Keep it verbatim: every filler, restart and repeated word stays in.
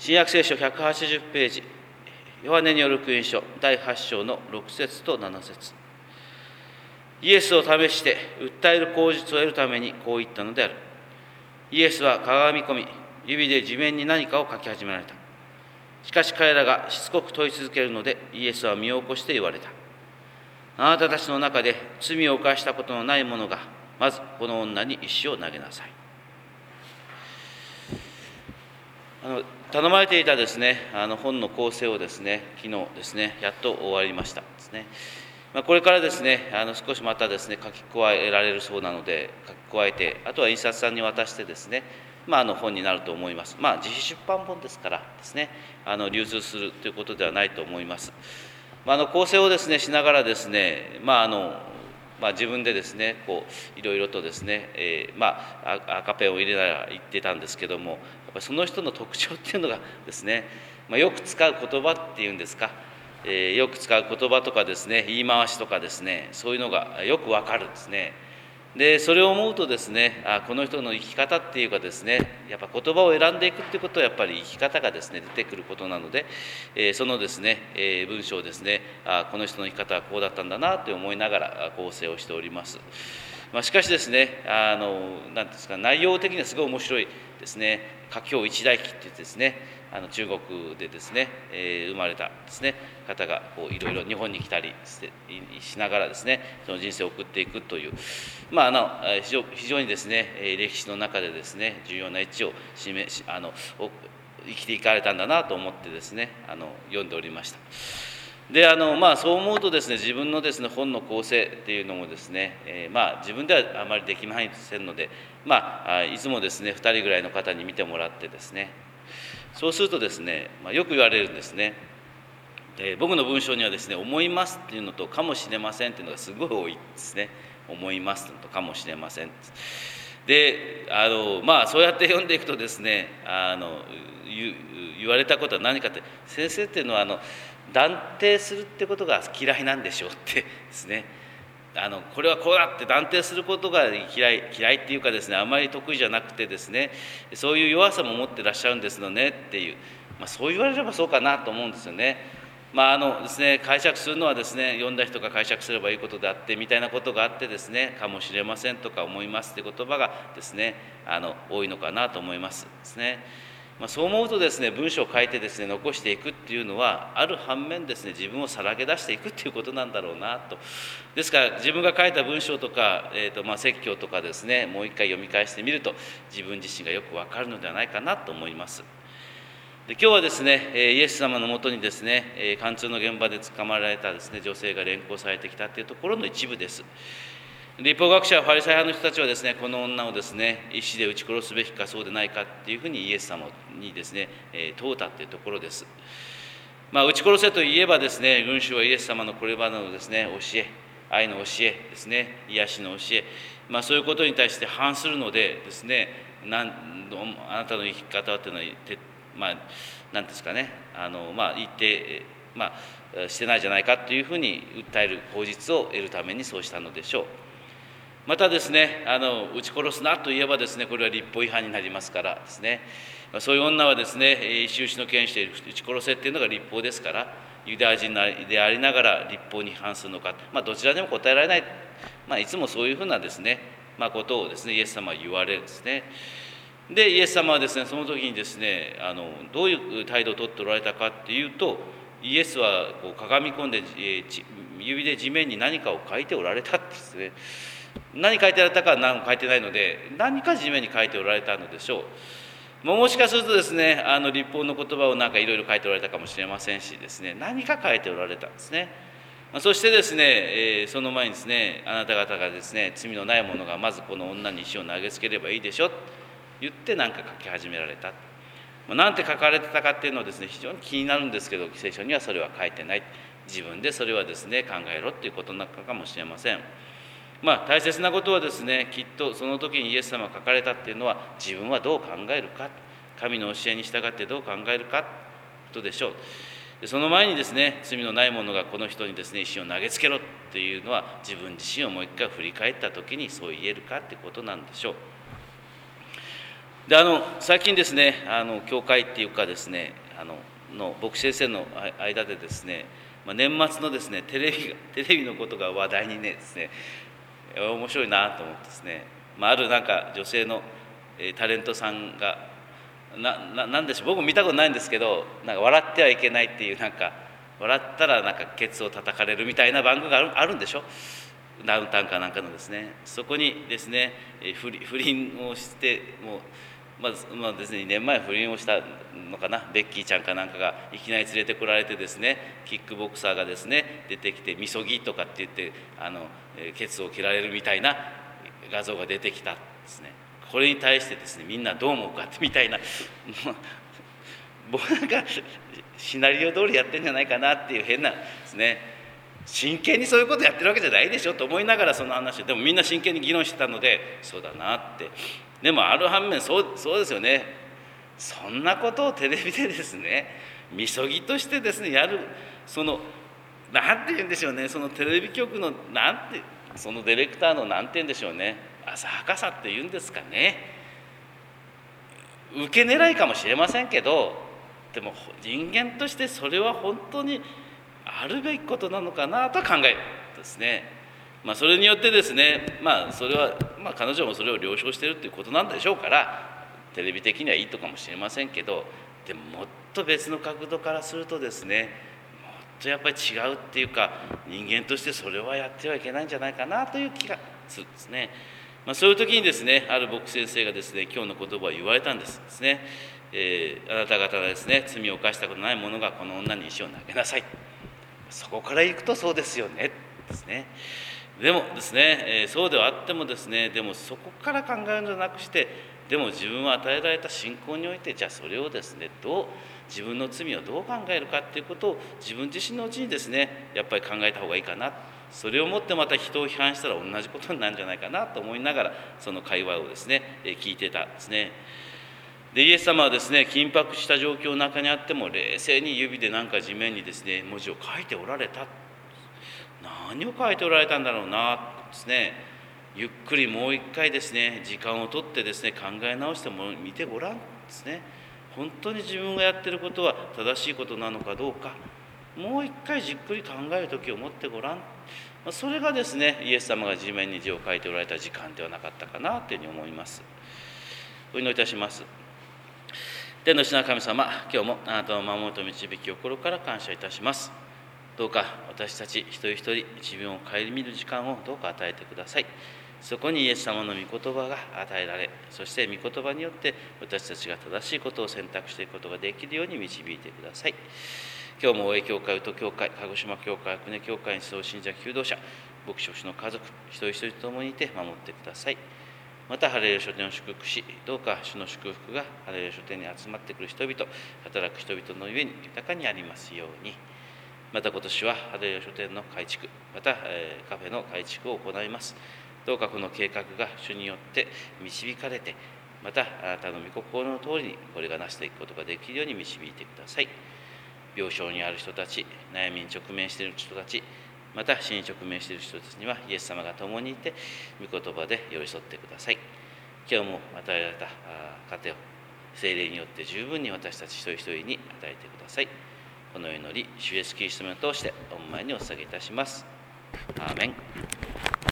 新約聖書ひゃくはちじゅうページ、ヨハネによる福音書だいはち章のろく節となな節。イエスを試して訴える口実を得るためにこう言ったのである。イエスはかがみ込み、指で地面に何かを書き始められた。しかし彼らがしつこく問い続けるので、イエスは身を起こして言われた。あなたたちの中で罪を犯したことのない者が、まずこの女に石を投げなさい。あの頼まれていたですね、あの本の構成をですね、昨日ですね、やっと終わりましたですね。まあ、これからですね、あの少しまたですね、書き加えられるそうなので、書き加えて、あとは印刷さんに渡してですね、まあ、あの本になると思います。まあ、自費出版本ですからですね、あの流通するということではないと思います。まあ、あの構成をですね、しながらですね、まああのまあ、自分でですね、こういろいろとですね、えー、まあ赤ペンを入れながら言ってたんですけども、やっぱりその人の特徴っていうのがですね、まあ、よく使う言葉っていうんですか、えー、よく使う言葉とかですね、言い回しとかですね、そういうのがよくわかるんですね。でそれを思うとですね、あこの人の生き方っていうかですね、やっぱ言葉を選んでいくっていうことはやっぱり生き方がですね出てくることなので、えー、そのですね、えー、文章をですね、あこの人の生き方はこうだったんだなと思いながら構成をしております。まあ、しかしですね、あの何ですか、内容的にはすごい面白いですね。華僑一代記って言ってですね、あの中国でですね、えー、生まれたですね方がこういろいろ日本に来たりしながらですね、その人生を送っていくという、まああの非常非常にですね歴史の中でですね重要な位置を占めあの生きていかれたんだなと思ってですね、あの読んでおりました。であのまあ、そう思うとですね、自分のですね本の構成っていうのもですね、えー、まあ自分ではあまりできませんので、まあいつもですねふたりぐらいの方に見てもらってですね、そうするとですね、まあ、よく言われるんですね。で僕の文章にはですね、思いますっていうのとかもしれませんっていうのがすごい多いですね。思いますとかもしれません。であのまあそうやって読んでいくとですね、あの 言, 言われたことは何かって、先生っていうのはあの断定するってことが嫌いなんでしょうってですね、あのこれはこうだって断定することが嫌い嫌いっていうかですね、あまり得意じゃなくてですね、そういう弱さも持ってらっしゃるんですよねっていう、まあ、そう言われればそうかなと思うんですよね。まああのですね、解釈するのはですね、読んだ人が解釈すればいいことであってみたいなことがあってですね、かもしれませんとか思いますって言葉がですね、あの多いのかなと思いますですね。まあ、そう思うとですね、文章を書いてですね残していくっていうのは、ある反面ですね、自分をさらけ出していくっていうことなんだろうなと。ですから自分が書いた文章とか、えーとまあ、説教とかですね、もう一回読み返してみると自分自身がよくわかるのではないかなと思います。で今日はですね、イエス様のもとにですね、貫通の現場で捕まえられたですね女性が連行されてきたというところの一部です。律法学者やファリサイ派の人たちはですね、この女をですね石で撃ち殺すべきかそうでないかっていうふうにイエス様にですね問うたというところです。まあ、撃ち殺せといえばですね、群衆はイエス様のこれまでのですね教え、愛の教えですね、癒しの教え、まあ、そういうことに対して反するのでですね、なんあなたの生き方っていうのはまあ何ですかね、あのまあ言ってまあしてないじゃないかというふうに訴える口実を得るためにそうしたのでしょう。またですね、あの撃ち殺すなといえばですね、これは律法違反になりますからですね、そういう女はですね、石打ちの剣士で撃ち殺せっていうのが律法ですから、ユダヤ人でありながら律法に反するのか、まあ、どちらでも答えられない、まあ、いつもそういうふうなですね、まあ、ことをですねイエス様は言われるんですね。でイエス様はですね、その時にですね、あのどういう態度をとっておられたかっていうと、イエスはこうかがみ込んで、えー、指で地面に何かを書いておられたってですね、何書いておられたかは何も書いてないので、何か地面に書いておられたのでしょう。もしかするとですね、あの律法の言葉をなんかいろいろ書いておられたかもしれませんしですね、何か書いておられたんですね。そしてですね、えー、その前にですね、あなた方がですね、罪のない者がまずこの女に石を投げつければいいでしょと言って何か書き始められた。なんて書かれてたかっていうのはですね、非常に気になるんですけど、聖書にはそれは書いてない。自分でそれはですね考えろっていうことなのかもしれません。まあ大切なことはですね、きっとその時にイエス様が書かれたっていうのは、自分はどう考えるか、神の教えに従ってどう考えるかとでしょう。でその前にですね、罪のない者がこの人にですね石を投げつけろっていうのは、自分自身をもう一回振り返った時にそう言えるかってことなんでしょう。 であの最近ですね、あの教会っていうかですね、あのの牧師先生の間でですね、まあ、年末のですねテレビテレビのことが話題にねですね、面白いなと思ってですね、まあ、あるなんか女性の、えー、タレントさんがなななんでしょう、僕も見たことないんですけど、なんか笑ってはいけないっていう、なんか笑ったらなんかケツを叩かれるみたいな番組があるあるんでしょ、ダウンタウンかなんかのですね。そこにですね、えー、不倫不倫をしてもうまず、まあですね、にねんまえ不倫をしたのかな、ベッキーちゃんかなんかがいきなり連れてこられてですね、キックボクサーがですね出てきて、みそぎとかって言ってあの、えー、ケツを切られるみたいな画像が出てきたんですね。これに対してですね、みんなどう思うかってみたいな僕なんかシナリオ通りやってんじゃないかなっていう変なですね、真剣にそういうことやってるわけじゃないでしょと思いながらその話を、でもみんな真剣に議論してたので、そうだなって。でもある反面そう、そうですよね、そんなことをテレビでですね、みそぎとしてですねやる、そのなんて言うんでしょうね、そのテレビ局のなんて、そのディレクターのなんて言うんでしょうね、浅はかさっていうんですかね、受け狙いかもしれませんけど、でも人間としてそれは本当にあるべきことなのかなと考えるんですね。まあ、それによってですね、まあそれは、まあ、彼女もそれを了承しているということなんでしょうから、テレビ的にはいいとかもしれませんけど、でももっと別の角度からするとですね、もっとやっぱり違うっていうか、人間としてそれはやってはいけないんじゃないかなという気がするんですね。まあ、そういう時にですね、ある牧師先生がですね、今日の言葉を言われたんですですね、えー、あなた方がですね、罪を犯したことない者がこの女に石を投げなさい。そこから行くとそうですよねですね。でもですね、えー、そうではあってもですね、でもそこから考えるのではなくして、でも自分は与えられた信仰において、じゃあそれをですね、どう自分の罪をどう考えるかっていうことを自分自身のうちにですね、やっぱり考えた方がいいかな。それをもってまた人を批判したら同じことになるんじゃないかなと思いながら、その会話をですね、えー、聞いてたんですね。でイエス様はですね、緊迫した状況の中にあっても冷静に指でなんか地面にですね文字を書いておられた。何を書いておられたんだろうなですね。ゆっくりもう一回ですね、時間をとってですね、考え直しても見てごらんですね。本当に自分がやってることは正しいことなのかどうか、もう一回じっくり考える時を持ってごらん。それがですね、イエス様が地面に字を書いておられた時間ではなかったかなというふうに思います。お祈りいたします。天の父なる神様、今日もあなたを守ると導き心から感謝いたします。どうか私たち一人一人自分を顧みる時間をどうか与えてください。そこにイエス様の御言葉が与えられ、そして御言葉によって私たちが正しいことを選択していくことができるように導いてください。今日も大江教会、宇都教会、鹿児島教会、久根教会に集う信者求道者、牧師牧師の家族一人一人と共にいて守ってください。またハレルヤ書店を祝福し、どうか主の祝福がハレルヤ書店に集まってくる人々、働く人々の上に豊かにありますように。また今年はハレルヤ書店の改築、また、えー、カフェの改築を行います。どうかこの計画が主によって導かれて、またあなたの御心の通りにこれが成していくことができるように導いてください。病床にある人たち、悩みに直面している人たち、また死に直面している人たちにはイエス様が共にいて、御言葉で寄り添ってください。今日も与えられた糧を聖霊によって十分に私たち一人一人に与えてください。この祈り、主イエスキリストの名を通して御前にお捧げいたします。アーメン。